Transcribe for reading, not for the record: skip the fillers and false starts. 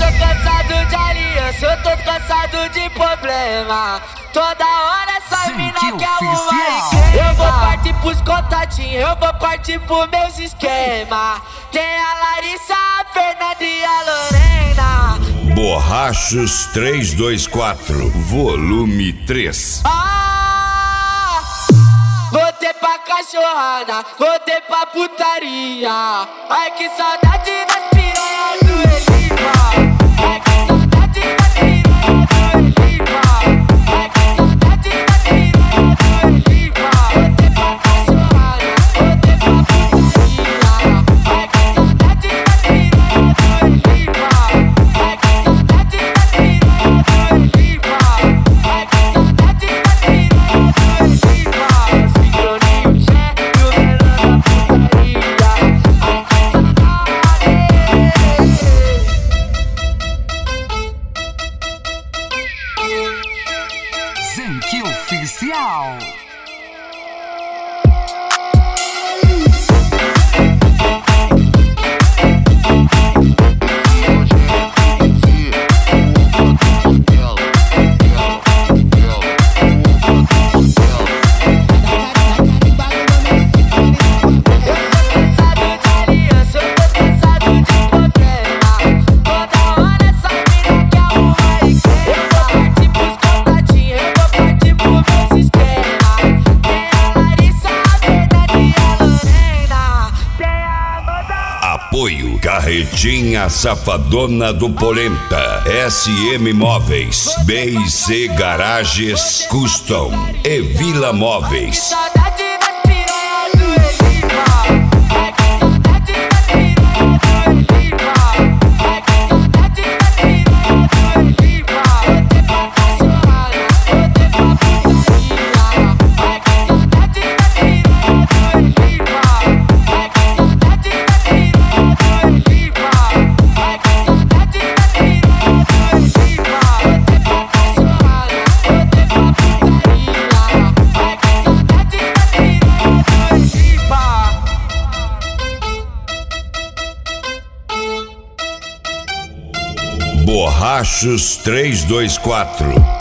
tô cansado de aliança, eu tô cansado de problema. Toda hora essa mina quer uma encrenca. Eu vou partir pros contatinhos, eu vou partir pros meus esquemas. Tem a Larissa, a Fernanda e a Lorena. Borrachos 324, volume 3. Voltei pra cachorrada, voltei pra putaria. Ai que saudade das piranhas do Elipa. Ai que saudade das piranhas do Elipa. Ai que saudade das piranhas do Elipa. Voltei pra cachorrada, voltei pra putaria. Ai que saudade das piranhas do Elipa. Ai que saudade das piranhas do Elipa. Ai que saudade das piranhas do Elipa. Zenki Oficial. Apoio Carretinha Safadona do Polenta, SM Móveis, B&C Garages Custom e Vila Móveis. Borrachos 324.